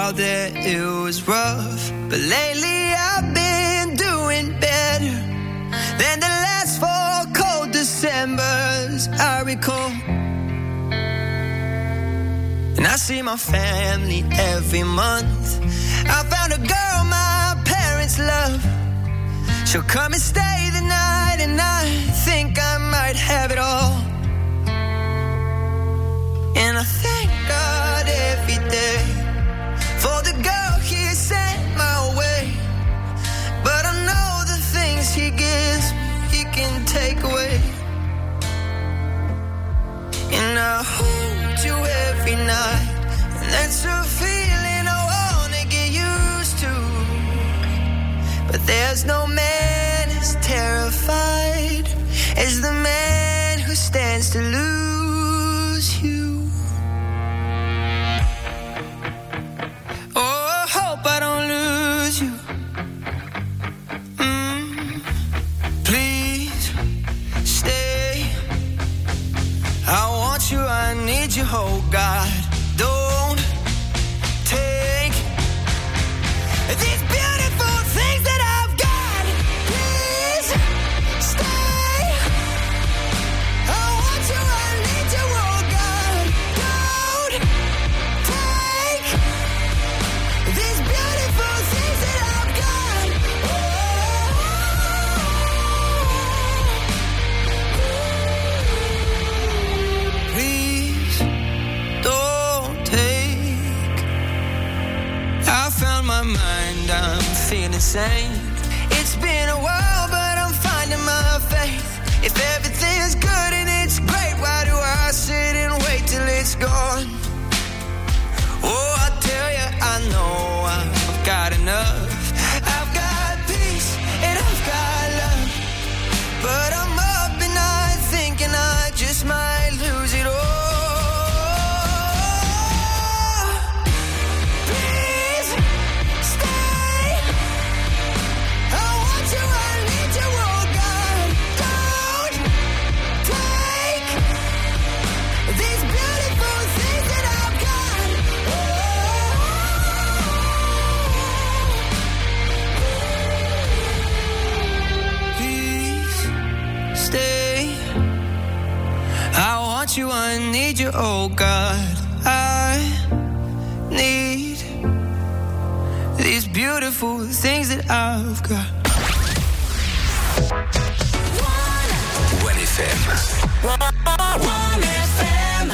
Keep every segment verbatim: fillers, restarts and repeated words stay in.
while there it was rough, but lately I've been doing better than the last four cold Decembers I recall. And I see my family every month. I found a girl my parents love. She'll come and stay the night, and I think I might have it all. And I thank God every day for the girl He sent my way. But I know the things He gives He can take away. And I hold you every night, and that's a feeling I wanna get used to. But there's no man as terrified as the man who stands to lose you. Oh, I hope I don't lose you. Mm, please stay. I want you, I need you, oh God. Don't take these beautiful things that I've got. Please stay. I want you, I need you, oh God. Don't take these beautiful things that I've got. Oh. Please don't take. I found my mind, I'm feeling sane. It's been a while, but I'm finding my faith. If everything's good and it's great, why do I sit and wait till it's gone? Oh, I tell you, I know I've got enough. I've got peace and I've got love, but I'm up at night thinking I just might lose it all. Please stay. I want you, I need you, oh God. Don't take these beautiful things that I've got. Please stay. I want you, I need you, oh God. I need these beautiful things that I've got. one F M. one F M.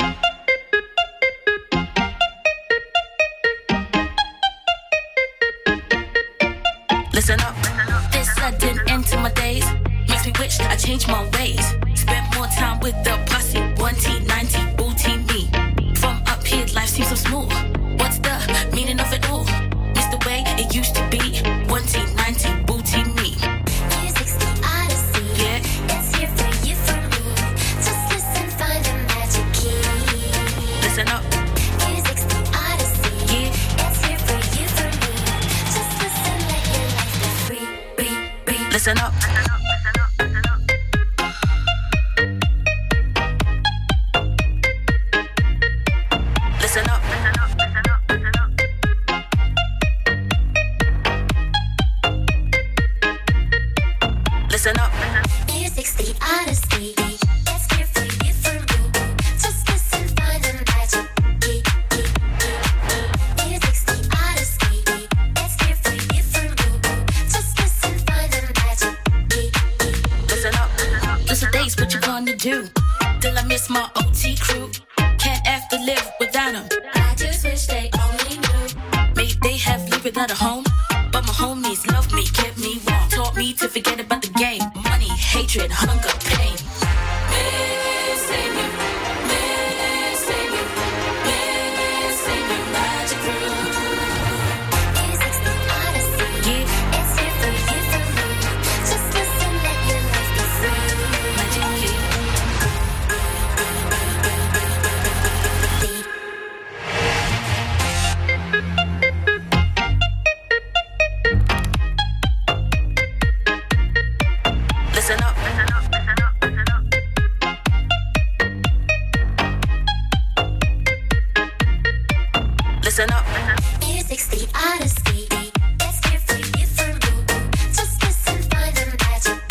Listen up. This sudden end to my days makes me wish I changed my ways. Spent more time with the posse. one T ninety booty me. From up here, life seems so smooth. What's the meaning of it all? Miss the way it used to be. one T ninety booty me. Music's the odyssey. Yeah. It's here for you, for me. Just listen, find the magic key. Listen up. Music's the odyssey. Yeah. It's here for you, for me. Just listen, let your life be free, free, free. Listen up. Listen up. Listen up. Music's the odyssey. It's here for you, for me. Just listen, find the magic key, key, key. Music's the odyssey. It's here for you, for me. Just listen, find the magic key, key. Listen up. Just the days, what you gonna do? Till I miss my O T crew. Can't have to live without them. I just wish they only knew. Maybe they have lived without a home, but my homies love me, kept me warm, taught me to forget about the game. Money, hatred, hunger, pain. Missing you, missing you, missing you, magic crew. Music's the odyssey. Yeah, It's here for you, for me. Just listen, let your life be free. magic key. Listen up. Listen up. music's the odyssey. Let's get free, different rule. Just listen, find the magic.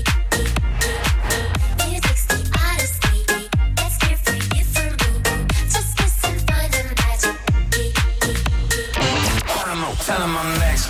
Music's the odyssey. Let's get free, different rule. Just listen, find the magic. Tell 'em I'm next.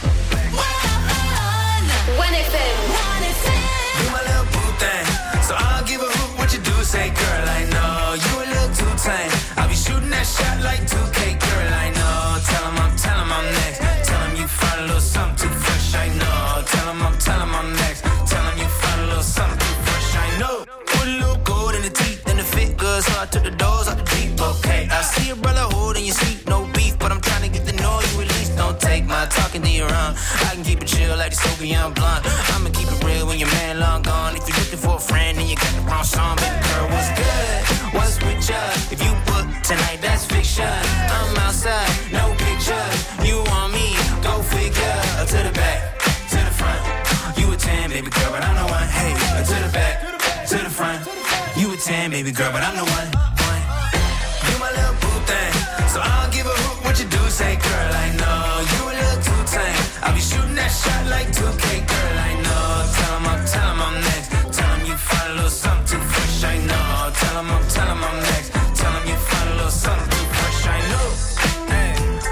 one F M. You my little boo thing, so I'll give a hoot what you do. Say, girl, I know you a little too tame. I'll be shooting that shot like two K, girl, I know. Tell 'em I'm, tell 'em I'm next. Tell 'em you find a little something too fresh, I know. Tell 'em I'm, tell 'em I'm next. Tell 'em you find a little something too fresh, I know. Put a little gold in the teeth and the fit good, so I took the doors out the deep. Okay, I see a brother holding your seat, no beef, but I'm trying to get the know you at least. Don't take my talking to your own. I can keep it chill like the soaking young blunt. I'ma keep it real when your man long gone. If you're looking for a friend and you got the wrong song, baby girl, what's good? What's with ya? If you book tonight, that's fiction. I'm outside, no pictures. You want me? Go figure. To the back, to the front. You a ten, baby girl, but I'm the one. Hey, to the back, to the front. You a ten, baby girl, but I'm the one. one. You my little boo thing, so I'll give a hoot what you do. Say, girl, I know you a little too tame. I'll be shooting that shot like two K, girl, I know. Tell 'em I'm, tell 'em I'm next. Tell 'em you find a little something too fresh, I know. Tell 'em I'm, tell 'em I'm next. Tell 'em you find a little something too fresh, I know. Hey,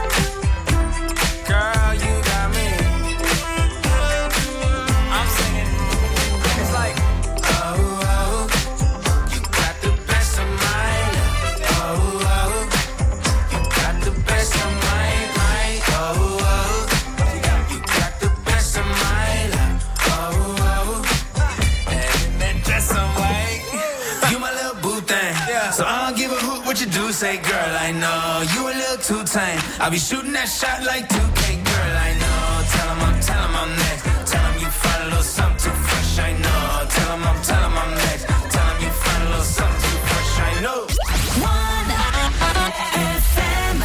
girl, you got me. I'm singing. It's like, oh, oh, you got the best of mine. Oh, oh, you got the best of mine, mine. Oh, oh, you got the best of mine. Oh, oh, and that dress on white. You my little boo thing, so I don't give a hoot what you do. Say, girl, I know you a little too tame. I'll be shooting that shot like two K, girl, I know. Tell 'em I'm, tell 'em I'm next. Tell 'em you find a little something too fresh, I know. Tell 'em I'm, tell 'em I'm next. Tell 'em you find a little something too fresh, I know. one F M.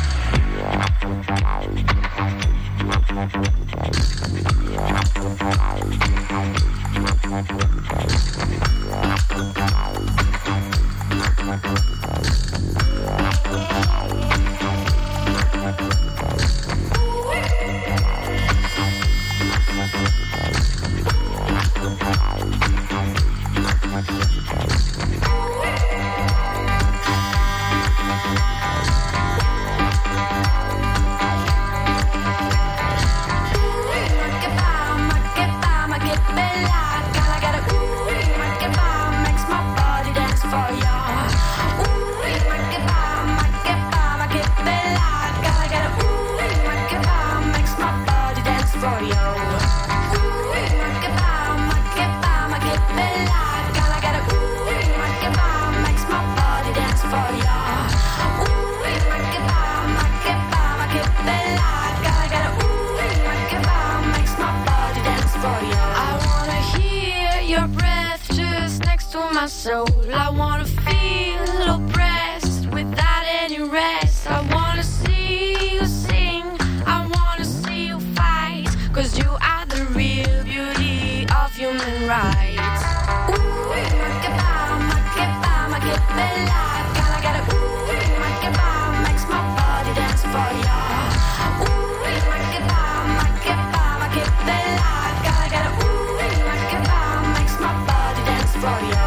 soul. I wanna feel oppressed without any rest. I wanna see you sing, I wanna see you fight, 'cause you are the real beauty of human rights. Ooh, make bomb, make bomb, make bella. Gotta get a ooh, make bomb, makes my body dance for ya. Ooh, make bomb, make bomb, make bella. Gotta get a ooh, make bomb, makes my body dance for ya.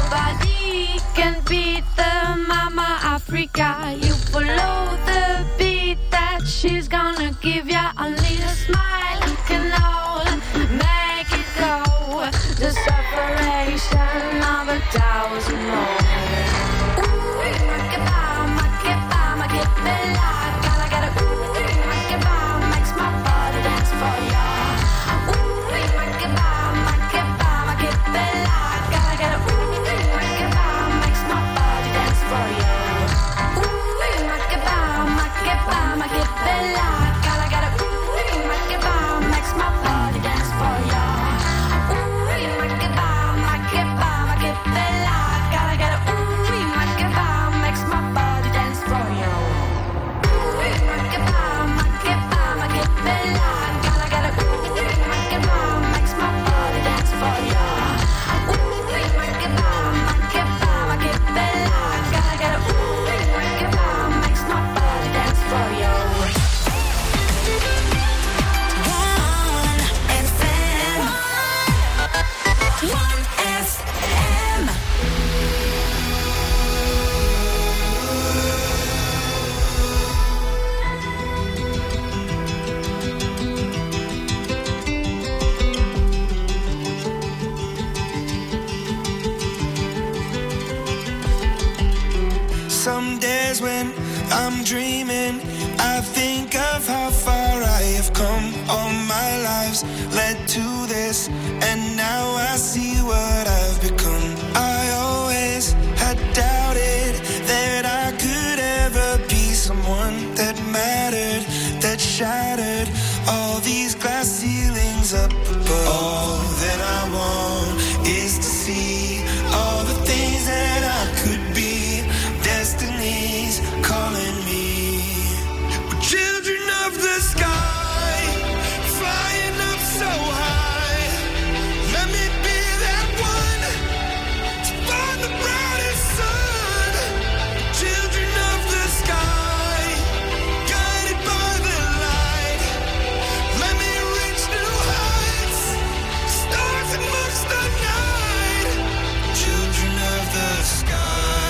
Nobody can beat the Mama Africa. You follow the beat that she's gonna give ya. Only a smile can all make it go. The separation of a thousand more. Ooh, make it bomb, make it bomb, make it bella. Gotta get a ooh, make it bomb, makes my body dance for ya. Ooh, make it bomb, make it bomb, make it bella. Gotta get a ooh, make it bomb, makes my body dance for ya. Ooh, make it bomb, make it bomb, make it bella. when I'm dreaming, I think of how far I have come. All my lives led to this, and now I see what I've become. I always had doubted that I could ever be someone that mattered, that shattered all these glass ceilings up above. All that I want is to see all the things that I could be. Destiny's calling me. We're children of the sky, flying up so high. Let me be that one to find the brightest sun. Children of the sky, guided by the light. Let me reach new heights, stars amongst the night. Children of the sky.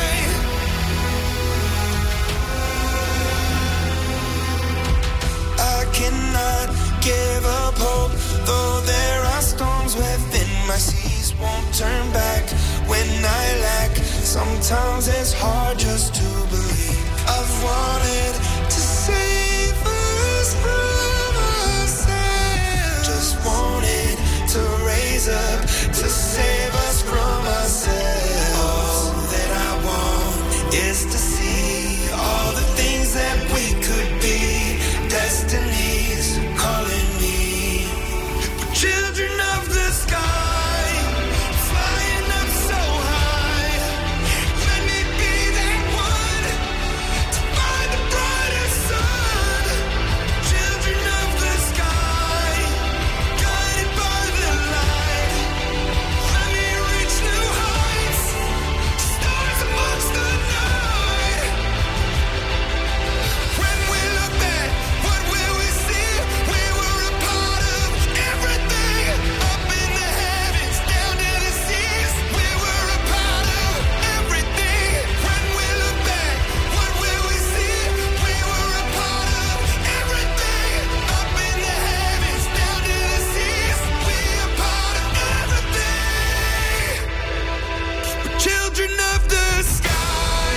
I cannot give up hope, though there are storms within my seas. Won't turn back when I lack. Sometimes it's hard just to believe. I've wanted to save us from ourselves. Just wanted to raise up to save us from ourselves. All that I want is to see all the things that we could be. Destiny's calling me. We're children of the sky, flying up so high. Let me be that one to find the brightest sun. Children of the sky, guided by the light. Let me reach new heights, stars amongst the night. When we look back, what will we see? We were a part of everything. Up in the heavens, down to the seas. We were a part of everything. When we look back, what will we see? We were a part of everything. Up in the heavens, down to the seas. We a part of everything. We're children of the sky,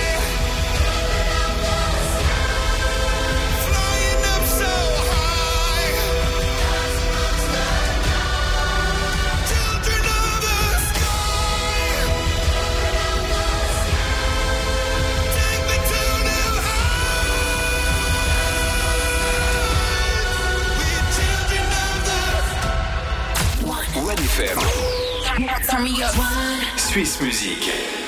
flying up so high. Children of the sky, take me to new heights. We're children of the One F M. Turn me up. Suisse Musique.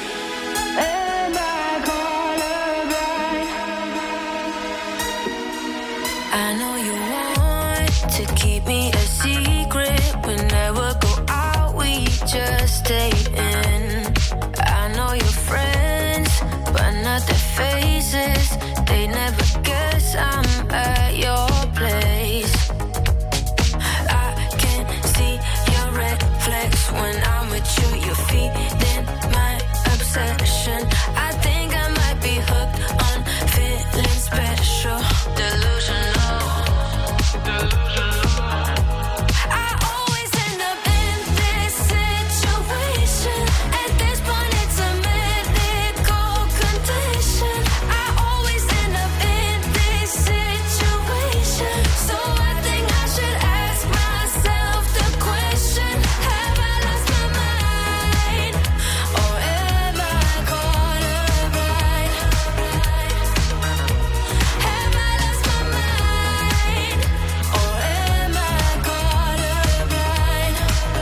I know you want to keep me a secret. We never go out, we just stay in. I know your friends, but not their faces. They never guess I'm at your place. I can see your red flags when I'm with you. You're feeding my obsession. I think I might be hooked on feeling special. Delusional. I always end up in this situation. At this point, it's a medical condition. I always end up in this situation. So I think I should ask myself the question: have I lost my mind, or am I caught up right? Have I lost my mind, or am I caught up right?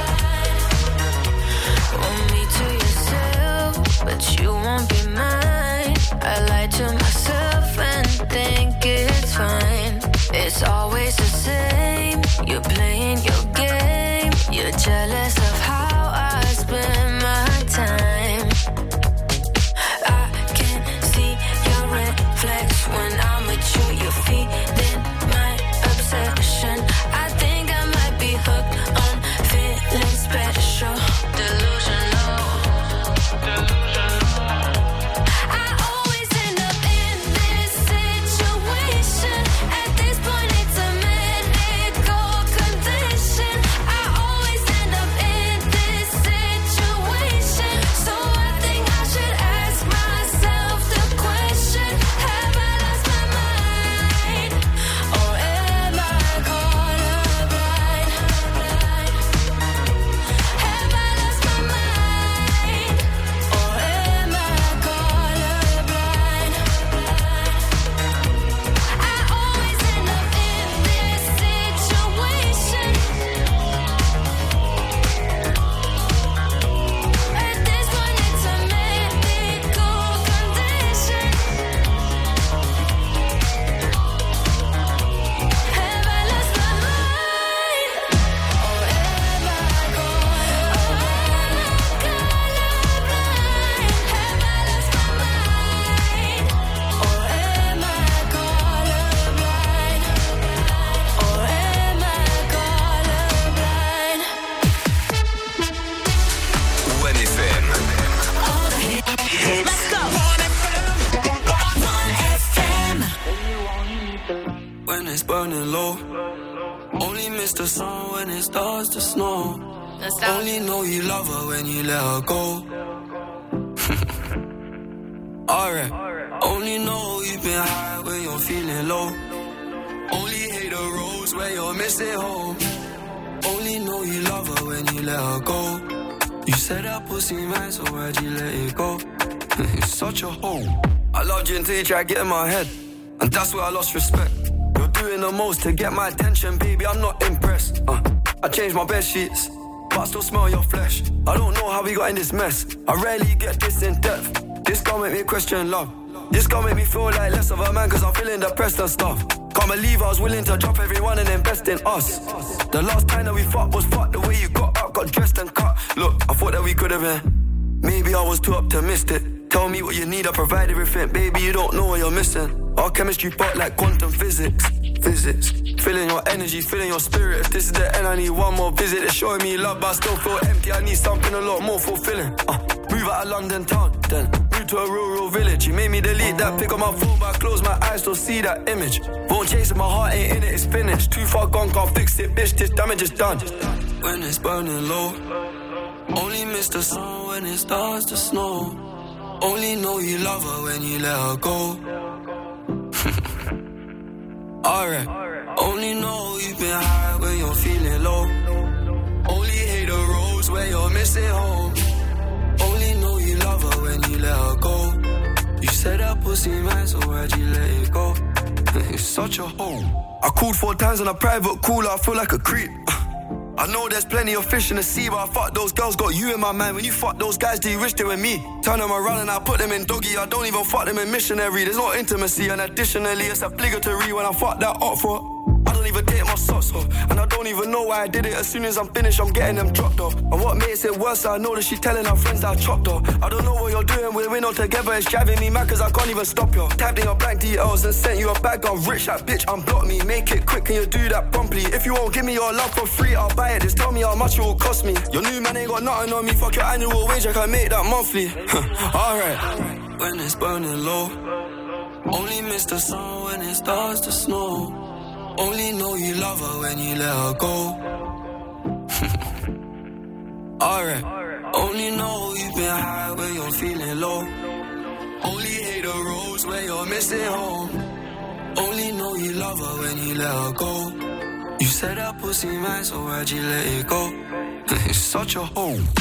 Want me to yourself, but you won't be mine. I lie to myself and think it's fine. It's always the same. You're playing your game. You're jealous of how I spend my time. I can see your red flags when I'm with you. You're feeding my obsession. I think I might be hooked on feeling special. Delusional. I always end up in this situation. At this point, it's a medical condition. I always end up in it's burning low. Only miss the sun when it starts to snow. Only know you love her when you let her go. Alright. Only know you've been high when you're feeling low. Only hate the roads where you're missing home. Only know you love her when you let her go. You said that pussy man, so why'd you let it go? It's such a hole. I loved you until you tried to get in my head, and that's where I lost respect. You're doing the most to get my attention, baby, I'm not impressed. uh, I changed my bed sheets, but I still smell your flesh. I don't know how we got in this mess. I rarely get this in depth. This gon' make me question love. This gon' make me feel like less of a man, cause I'm feeling depressed and stuff. Can't believe I was willing to drop everyone and invest in us. The last time that we fucked was fucked. The way you got up, got dressed and cut. Look, I thought that we could have been. Maybe I was too optimistic. Tell me what you need, I provide everything. Baby, you don't know what you're missing. Our chemistry part like quantum physics. Physics. Feeling your energy, feeling your spirit. If this is the end, I need one more visit. It's showing me love, but I still feel empty. I need something a lot more fulfilling. uh, Move out of London town, then move to a rural village. You made me delete that pic on my phone, but I close my eyes, still see that image. Won't chase it, my heart ain't in it, it's finished. Too far gone, can't fix it, bitch, this damage is done. When it's burning low, only miss the sun when it starts to snow. Only know you love her when you let her go. Alright. Only know you've been high when you're feeling low. Only hate the roads where you're missing home. Only know you love her when you let her go. You said that pussy man, so why'd you let it go? It's such a hole. I called four times on a private call, I feel like a creep. I know there's plenty of fish in the sea, but I fuck those girls, got you in my mind. When you fuck those guys, do you wish they were me? Turn them around and I put them in doggy. I don't even fuck them in missionary. There's no intimacy, and additionally it's obligatory when I fuck that up for. I don't even take my socks off, and I don't even know why I did it. As soon as I'm finished, I'm getting them dropped off. And what makes it worse, I know that she telling her friends that I chopped off. I don't know what you're doing, we're in all together. It's driving me mad cause I can't even stop you. Typed in your bank details and sent you a bag. I'm rich, that bitch, unblock me. Make it quick, can you do that promptly? If you won't give me your love for free, I'll buy it. Just tell me how much it will cost me. Your new man ain't got nothing on me. Fuck your annual wage, I can make that monthly. Alright. When it's burning low, only miss the sun when it starts to snow. Only know you love her when you let her go. Alright. Only know you've been high when you're feeling low. Only hate the roads where you're missing home. Only know you love her when you let her go. You said that pussy man, so why'd you let it go? It's such a hole. one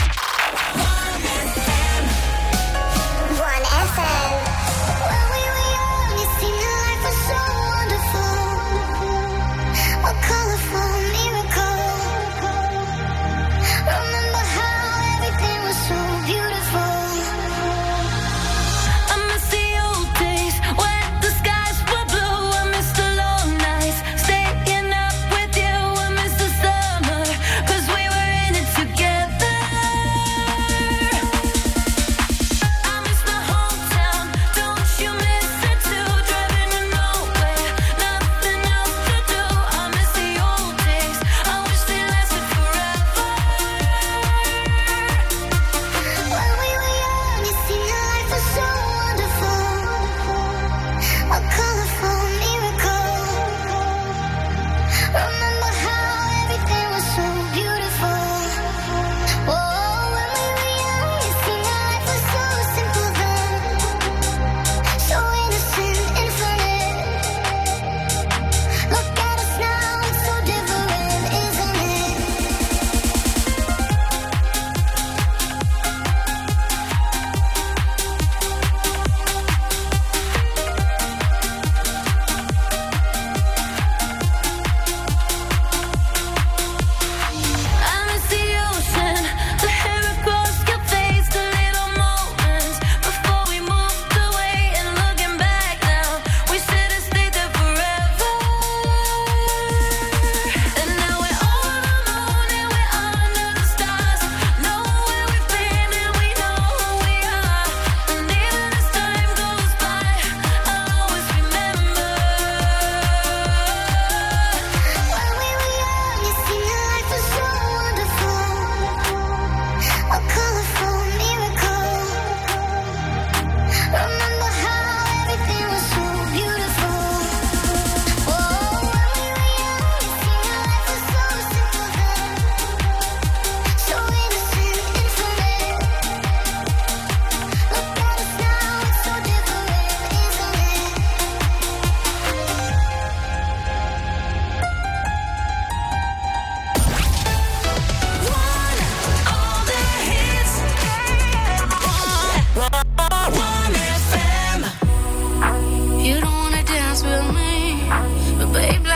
F M. When we were young, it seemed that life was so wonderful. A colorful miracle. Remember how everything was so beautiful. I miss the old days when the skies were blue. I miss the long nights, staying up with you. I miss the summer, cause we were in it together. I miss my hometown,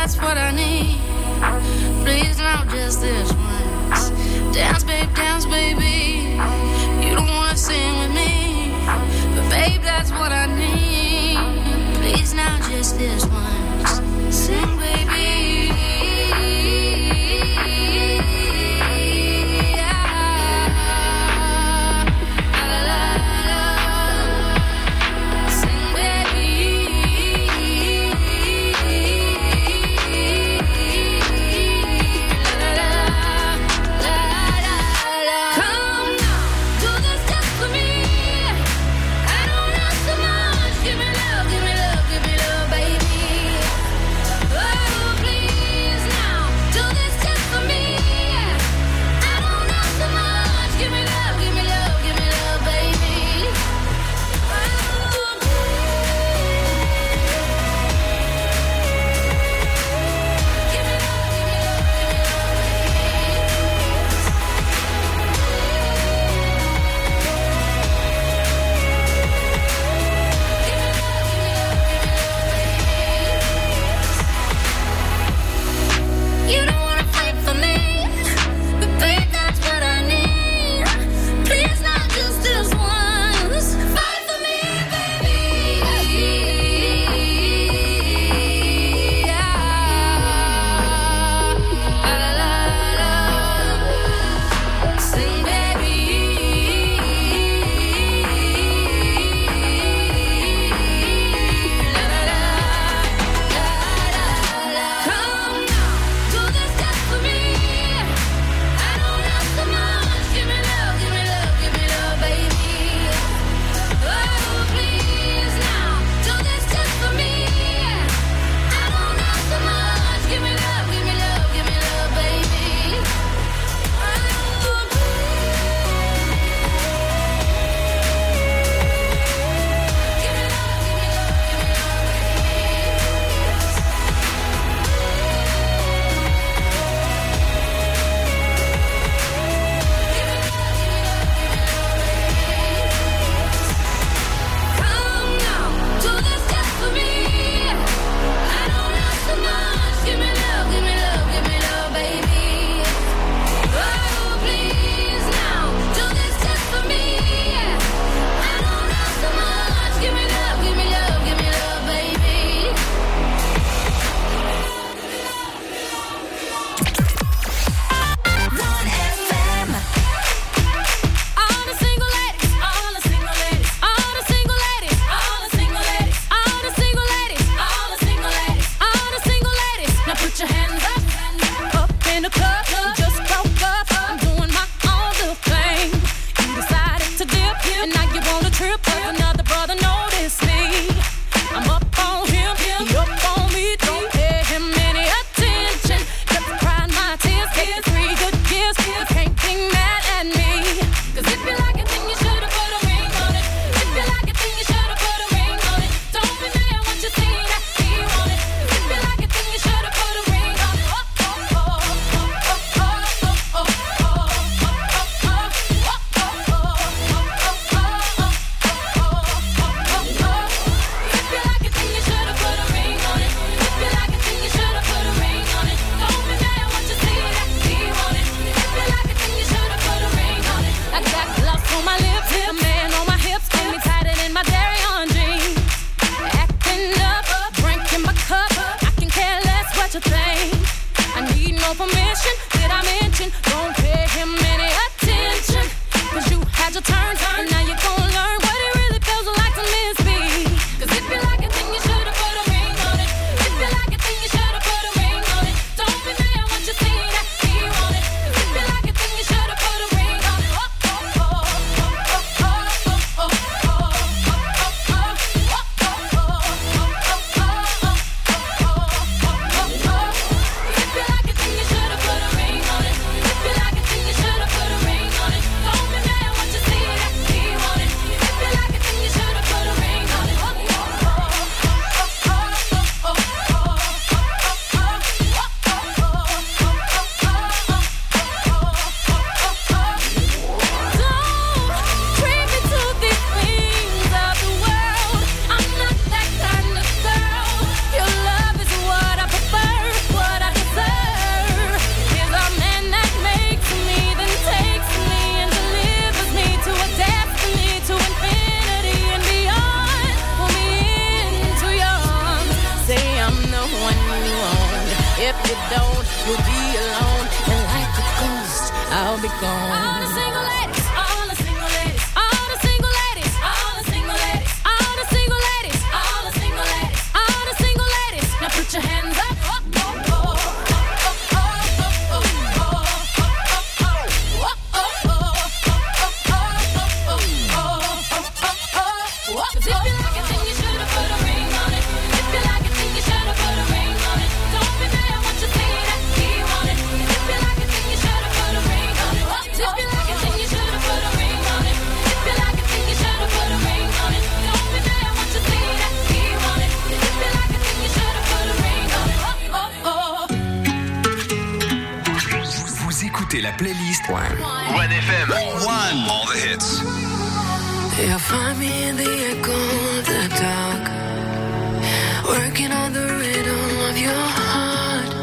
that's what I need. Please, not just this once. Dance, babe, dance, baby. You don't wanna sing with me, but babe, that's what I need. Please, now just this once. Sing, baby. Should've If you don't, you'll be alone. And like a ghost, I'll be gone. All the single ladies, all the single ladies, all the single ladies, all the single ladies, all the single ladies, all the single ladies, all the single ladies. Now put your hands up. La playlist One. One F M. One. All the hits. You'll find me in the echo of the dark, working on the rhythm of your heart.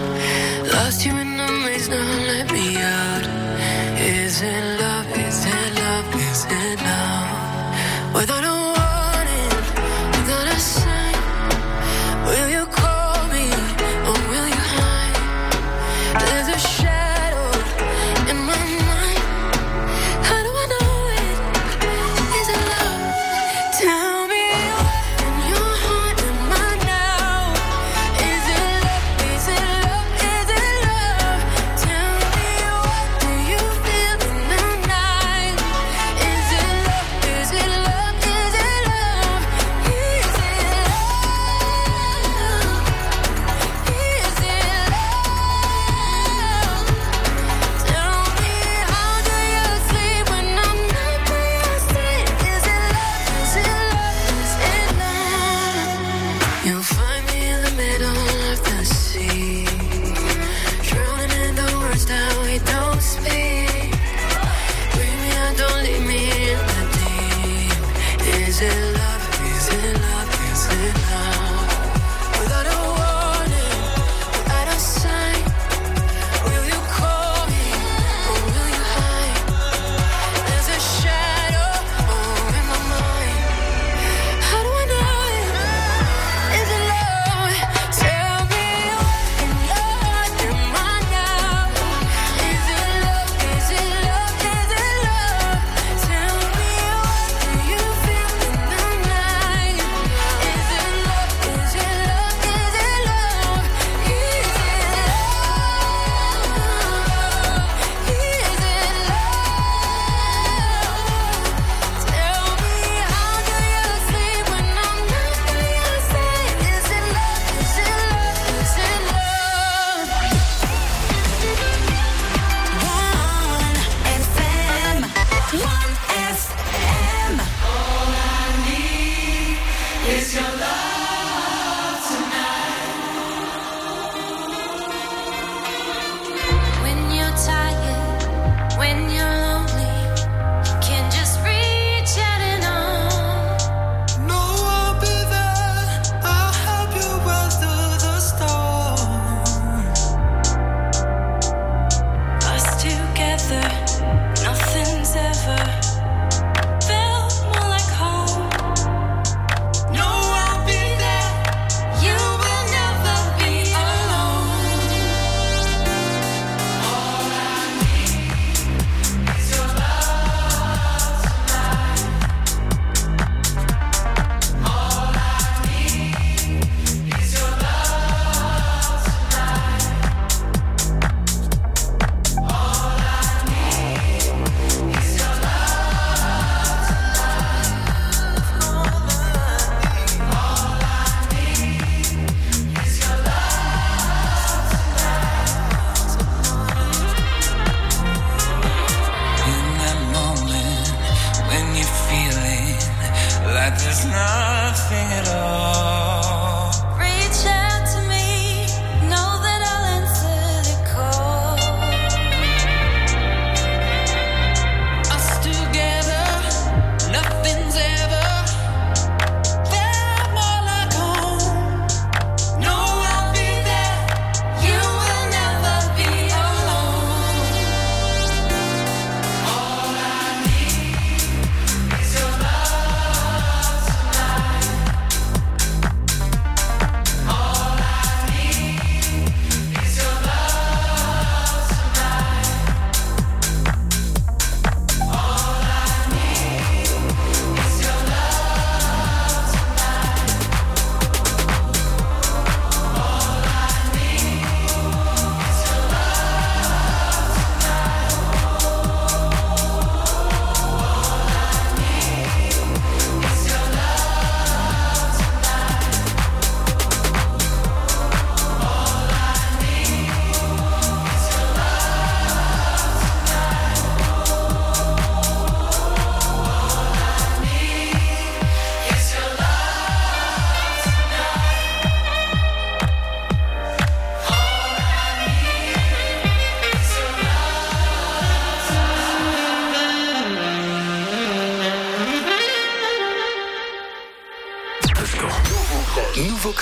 Lost you in the maze, now let me out. Is it love? Is it love? Is it love? Without a warning, without a sign, will you call me or will you hide? There's a shadow. Is it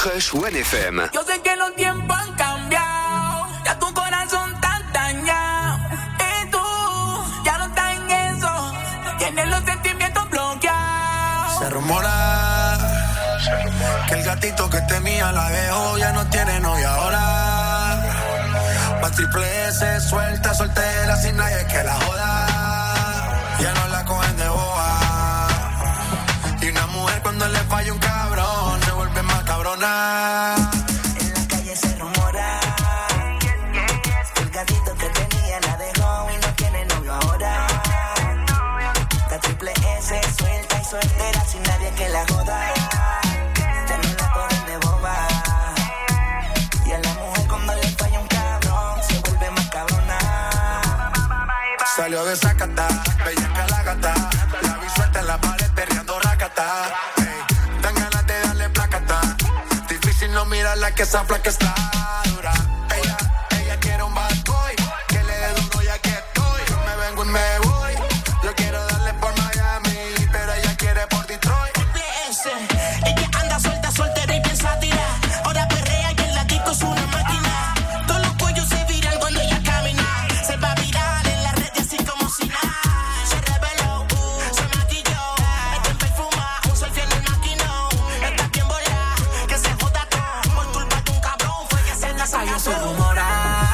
Crush One F M. Yo sé que los tiempos han cambiado, ya tu corazón está dañado. Y tú ya no estás en eso, tienes los sentimientos bloqueados. Se rumora que el gatito que tenía la dejó, ya no tiene novia ahora. Pa' triple S, suelta, soltera, sin nadie que la joda. Ya no la cogen de boba. Y una mujer cuando le falla un cabrón se vuelve más cabrona. En la calle se rumora que el gatito que tenía la dejó y no tiene novio ahora. La triple S, suelta y soltera, sin nadie que la joda. Ya no la cogen de boba. Y a la mujer cuando le falla un cabrón se vuelve más cabrona. Salió de Zacatá, bellaca la gata. La vi suelta en la pared perreando racata. Ey, dan ganas de darle placata. Difícil no mirarla que esa flaca está dura. Ella, ella quiere un bad boy que le dé duro ya que estoy. Yo me vengo y me voy. Yo quiero darle por Miami, pero ella quiere por Detroit. Triple S, ella anda suelta, soltera y piensa tirar. Ahora perrea y el gatito es una máquina. Todos los cuellos se viran cuando ella camina. Se va a virar en la red así como si nada. Se reveló, uh, se maquilló. Está en perfuma, un selfie en el maquinón. Está bien volada, que se joda todo. Por culpa de un cabrón fue que se la Salió se sacó. rumora,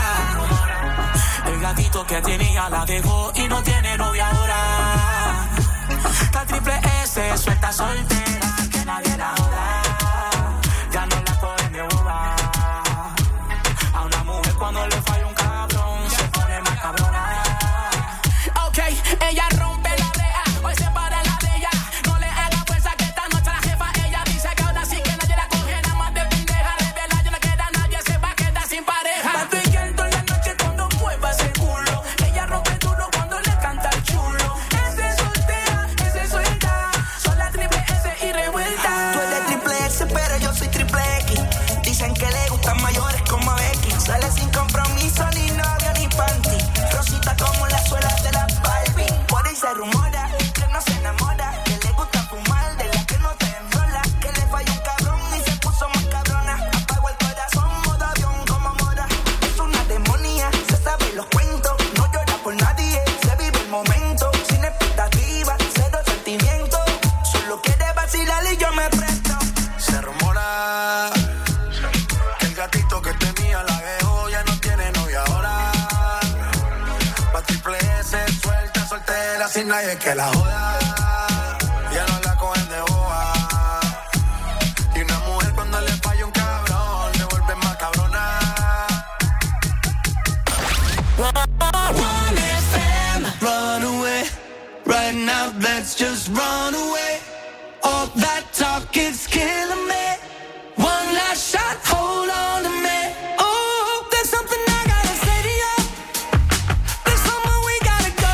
el gatito que tenía la dejó y no tiene novia ahora. La triple S, suelta, soltera, que nadie la joda. Ya no la cogen de boba. A una mujer cuando le falla un cabrón se pone más cabrona. Ok, ella rompe la reja, hoy se para la de ella. No le haga fuerza que esta noche la jefa ella dice que ahora sí que nadie la coge, nada más de pendeja. Revela, ya no queda nadie, se va a quedar sin pareja. Va brillando en la noche cuando mueva ese culo. Ella rompe duro cuando le canta el chulo. Ese soltera, ese suelta, son la triple S y revuelta. Tú eres triple S, pero yo soy triple X. Dicen que le gustan mayores como a Becky. Sale sin compromiso, ni novio, ni panty. Rosita como la suela de la Barbie. Por ahí se rumora que no se enamora, que le gusta fumar, de la que no te enrola. Que le falló un cabrón y se puso más cabrona. Apagó el corazón, modo avión como mora. Es una demonia, se sabe los cuentos. No llora por nadie, se vive el momento. Sin expectativa, cero sentimiento. Solo quiere vacilar y yo me presto. Se rumora que el gatito que tenía la dejó, ya no tiene novia ahora. Pa' triple S, suelta, soltera, sin nadie que la joda. Ya no la cogen de boba. Y una mujer cuando le falla un cabrón se vuelve más cabrona. Run away, right now let's just run away. All that talk is killing me. One last shot, hold on to me. Oh, there's something I gotta say to you. There's somewhere we gotta go.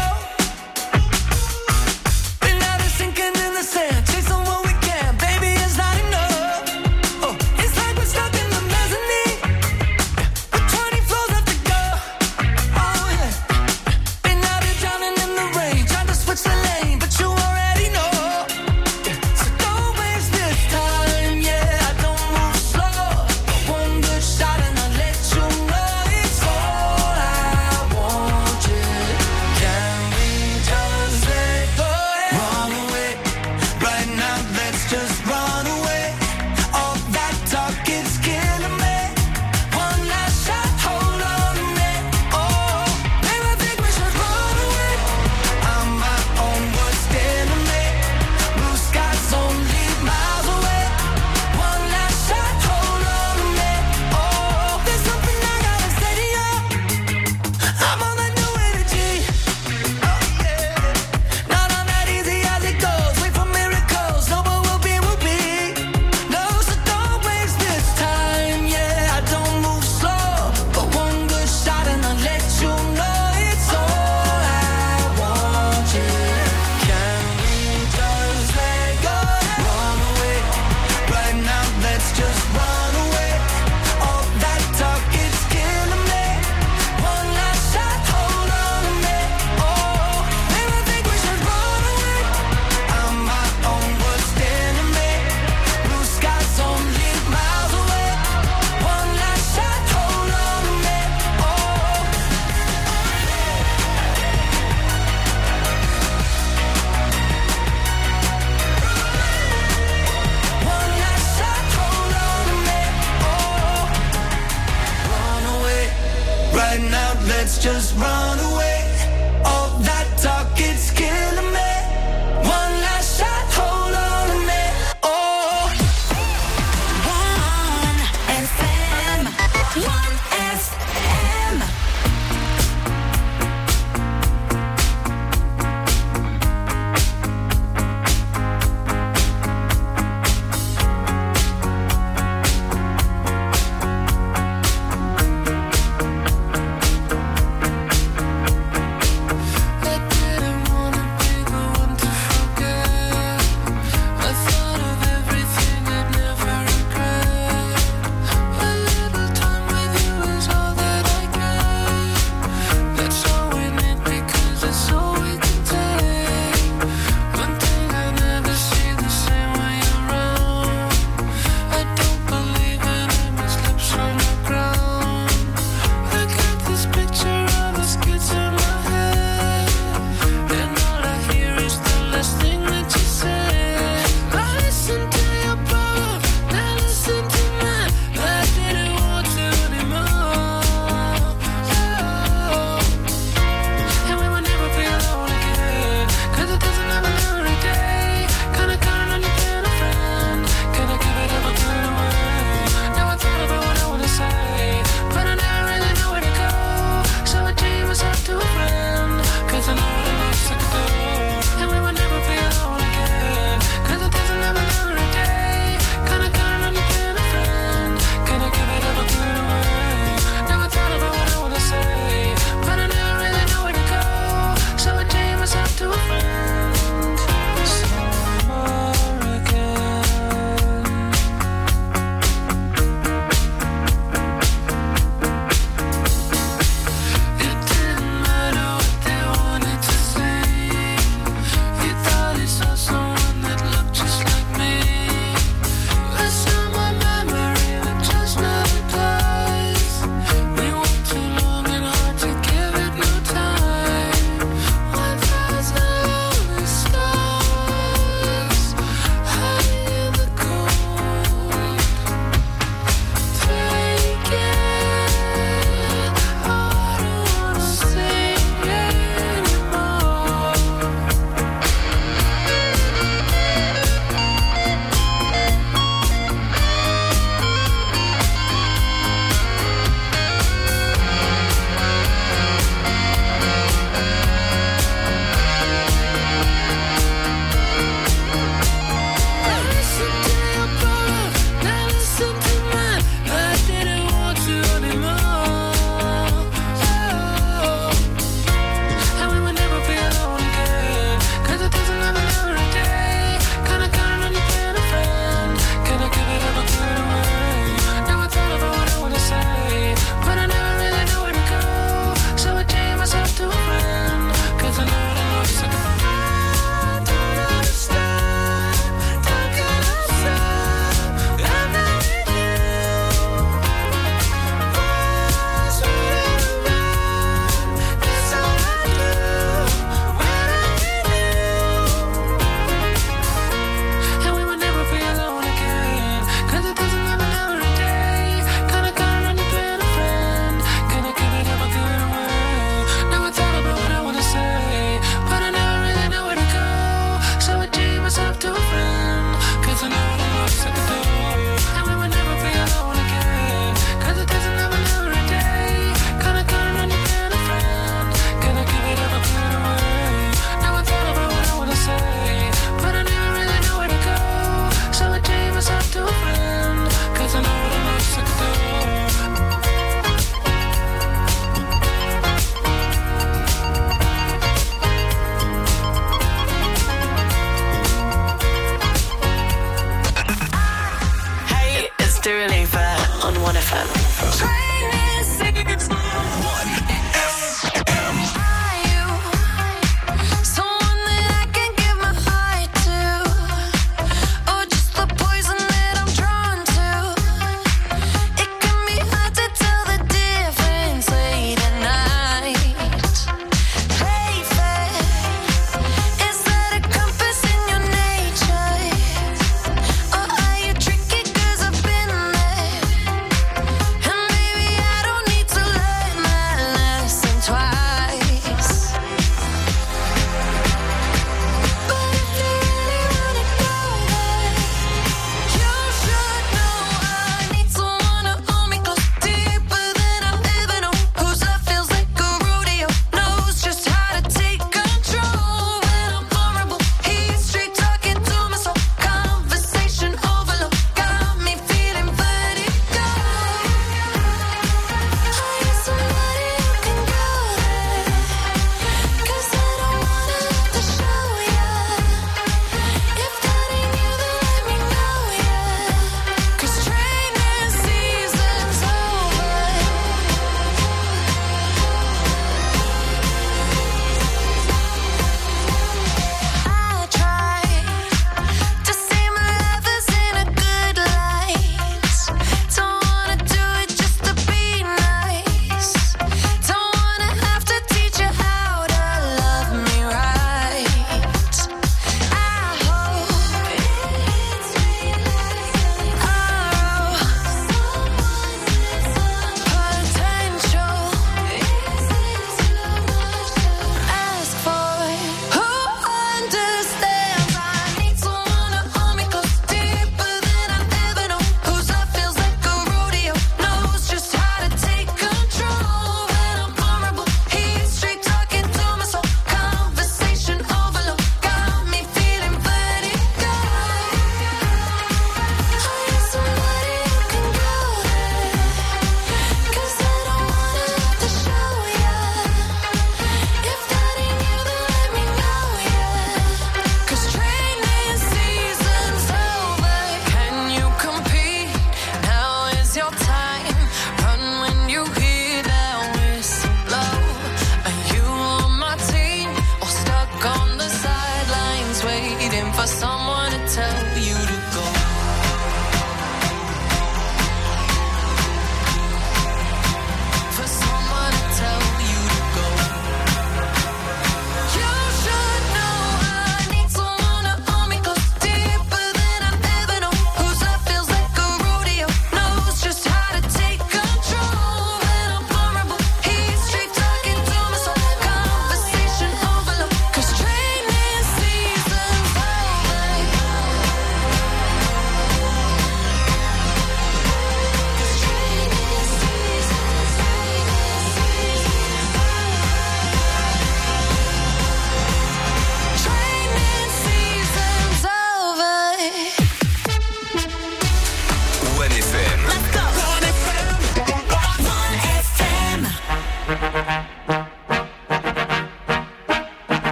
Been out and sinking in the sand, chasing what we can, baby, it's not enough. Oh, it's like we're stuck in the mezzanine, with twenty floors left to go. Oh yeah, been out here drowning in the rain, trying to switch the lane, but you already know. So don't waste this time, yeah. I don't move slow, I won't let's just run away. All that talk, it's killing me. One last shot, hold on a minute. Oh, One F M, One F M.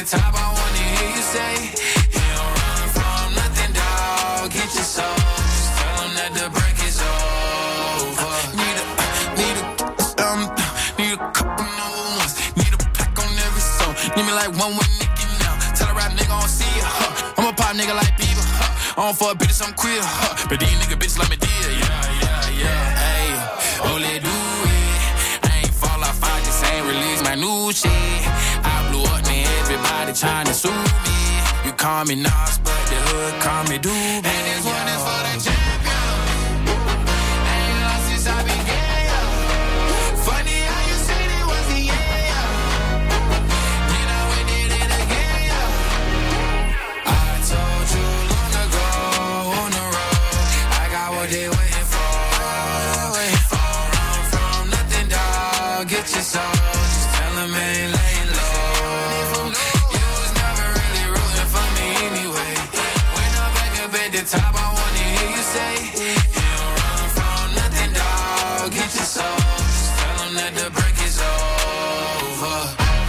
top, I wanna hear you say, you don't run from nothing, dog. Get your soul. Just tell them that the break is over. Need a, need a, um, need a couple number ones. Need a pack on every song. Need me like one with Nicki now. Tell a rap nigga I don't see ya, huh. I'm a pop nigga like Bieber, huh. I don't fuck bitches, I'm queer, huh. But these nigga bitches like me dear, yeah, yeah, yeah, ayy. Only do it. I ain't fall off, I just ain't release my new shit. I blew up, man, everybody tryna sue me. You call me Nas, but the hood call me Doobie. And this one is for the champion. I ain't lost since I began, yo. Funny how you said it was the end, yo. Then I went did it again, yo. I told you long ago on the road, I got what they waiting for. Fall run from nothing, dog. Get your soul. Just tell them ain't laying low. You was never really rooting for me anyway. When I'm back up at the top, I wanna hear you say, you don't run from nothing, dog. Get your soul. Just tell them that the break is over.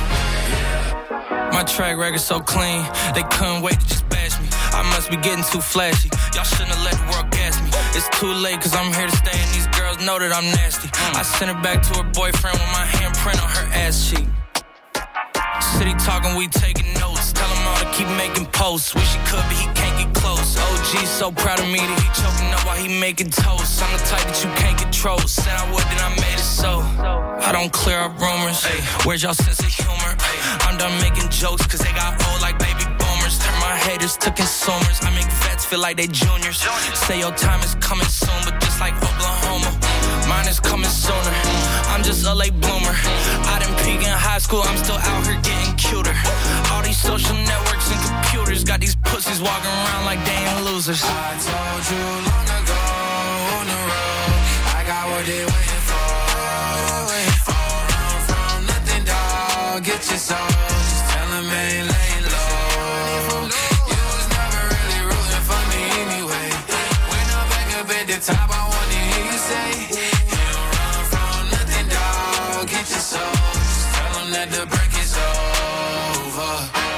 My track record so clean, they couldn't wait to just bash me. I must be getting too flashy. Y'all shouldn't have let the world gas me. It's too late cause I'm here to stay and these girls know that I'm nasty. I sent her back to her boyfriend with my handprint on her ass cheek. City talking, we taking notes. Tell him all to keep making posts. Wish he could, but he can't get close. O G's so proud of me that he choking up while he making toast. I'm the type that you can't control. Said I would, then I made it so. I don't clear up rumors. Ay, where's y'all sense of humor? Ay, I'm done making jokes cause they got old like baby boomers. Turn my haters to consumers. I make vets feel like they juniors. Say your time is coming soon, but just like Oklahoma, mine is coming sooner. I'm just a late bloomer. I didn't peak in high school, I'm still out here getting cuter. All these social networks and computers got these pussies walking around like they ain't losers. I told you long ago on the road, I got what they waiting for. Fall run from nothing, dog. Get your soul. Just tell them ain't laying low. You was never really rooting for me anyway. When I'm back up at the top, I wanna hear you say, you don't run from nothing, dog. Get your soul. Just tell them that the break is over.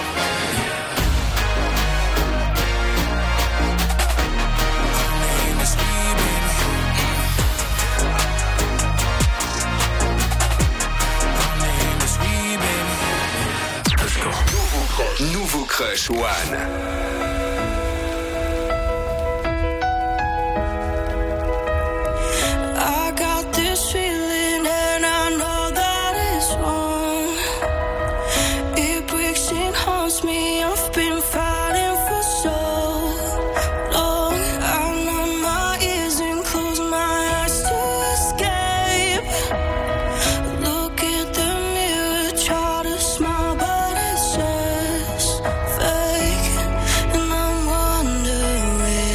Nouveau Crush One. I got this feeling and I know that it's wrong. It breaks and haunts me. I've been fighting for so long. I numb my ears and close my eyes to escape. Look at the mirror, try to smile, but it's just fake. And I'm wondering,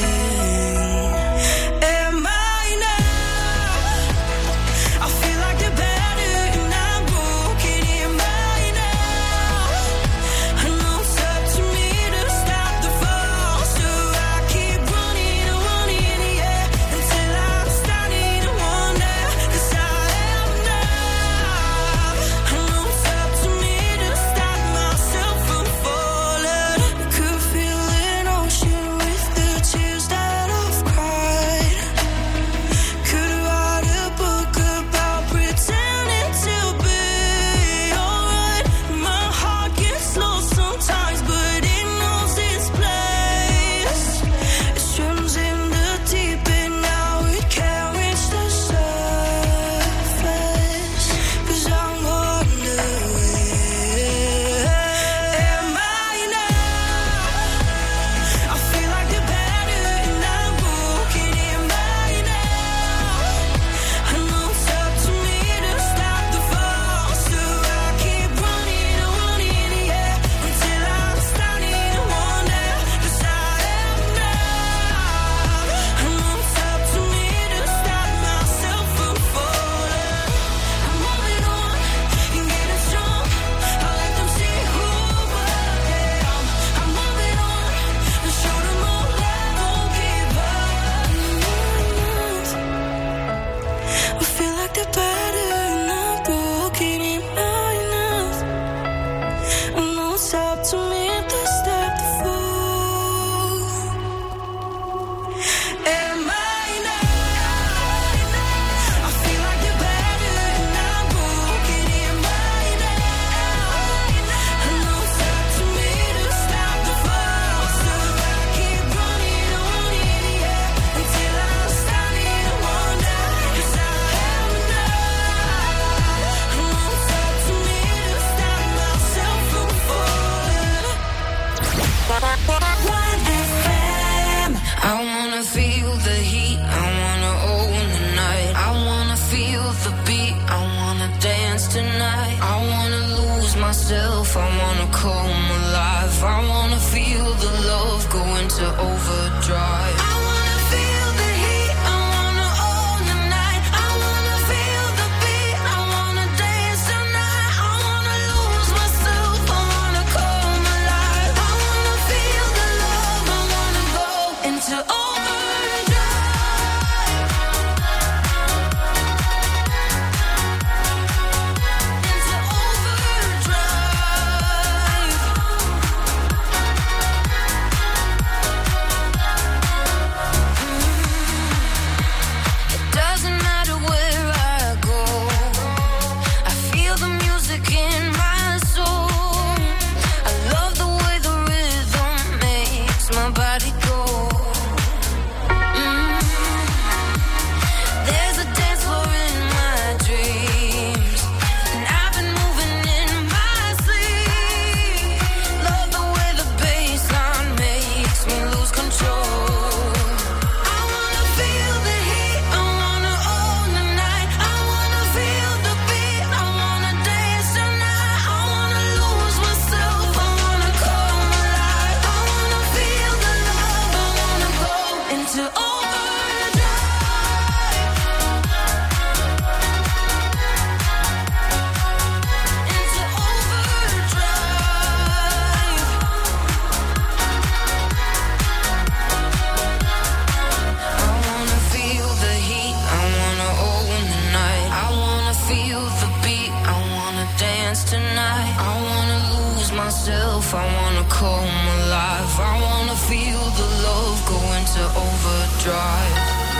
am I now? I feel like the better and I'm broken. Am I now? I know it's up to me to stop the fall, so I keep running and running, yeah, until I'm starting to wonder, 'cause I am now. I know it's up to me to stop myself from falling. I could feel an ocean with the tears that I've cried. Could write a book about pretending to be alright. My heart gets lost sometimes, but it knows its place. It swims in the deep and now it can't reach the surface. 'Cause I'm wondering, am I now? I feel like the better and I'm broken. Am I now? I know it's up to me to stop the fall, so I keep running and running, yeah, until I'm starting to wonder, 'cause I am now. I know it's up to me to stop myself from falling. I'm moving on and getting strong. I let them see who I am. I'm moving on and show them all I won't give up. I feel like the better and I'm broken. Am I enough? I know it's up to the beat, I wanna dance tonight. I wanna lose myself, I wanna come alive. I wanna feel the love go into overdrive. I wanna feel the heat, I wanna own the night. I wanna feel the beat, I wanna dance tonight. I wanna lose myself, I wanna come alive. I wanna feel the love, I wanna go into overdrive. I wanna come alive. I wanna feel the love go into overdrive.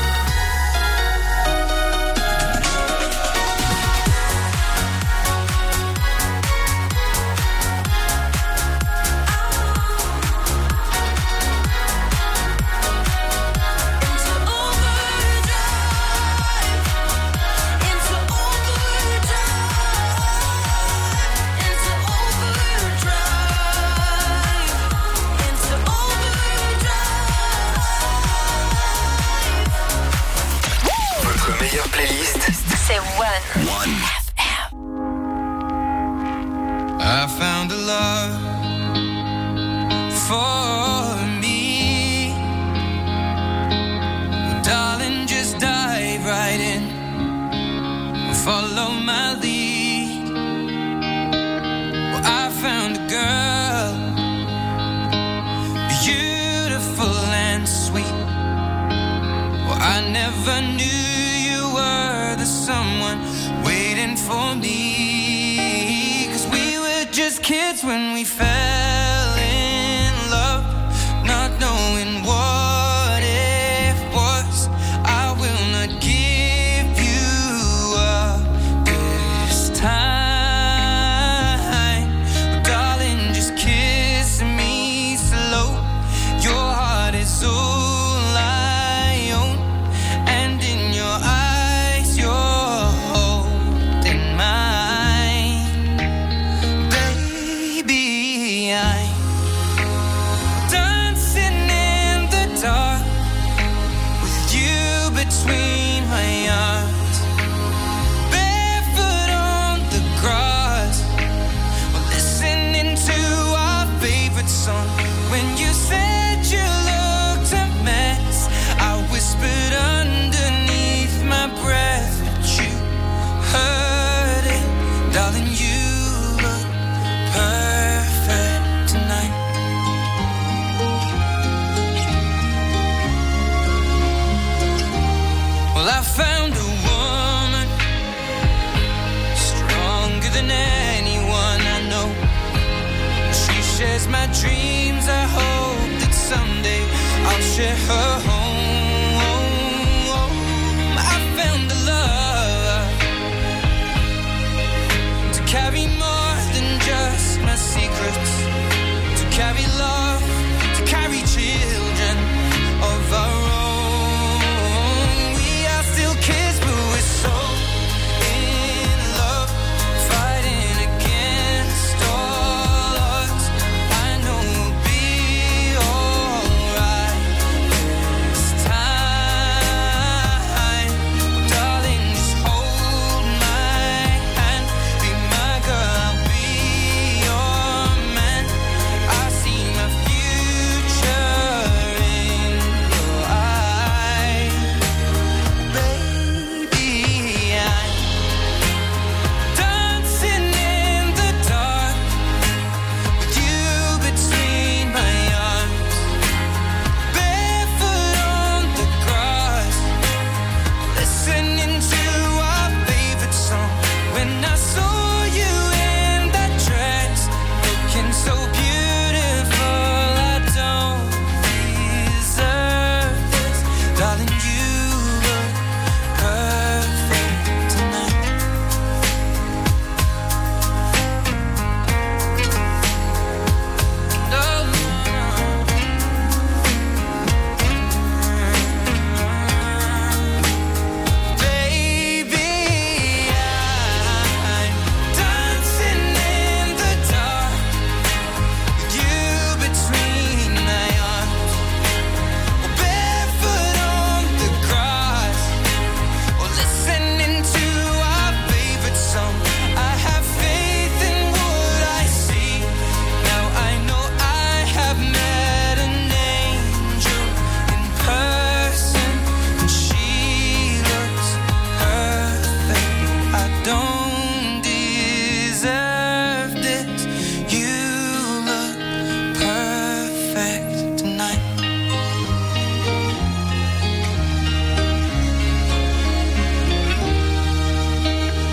C'est One. One. F M. I found a love for me. Well, darling, just dive right in. Follow my lead. Well, I found a girl, beautiful and sweet. Well, I never knew someone waiting for me, 'cause we were just kids when we fell.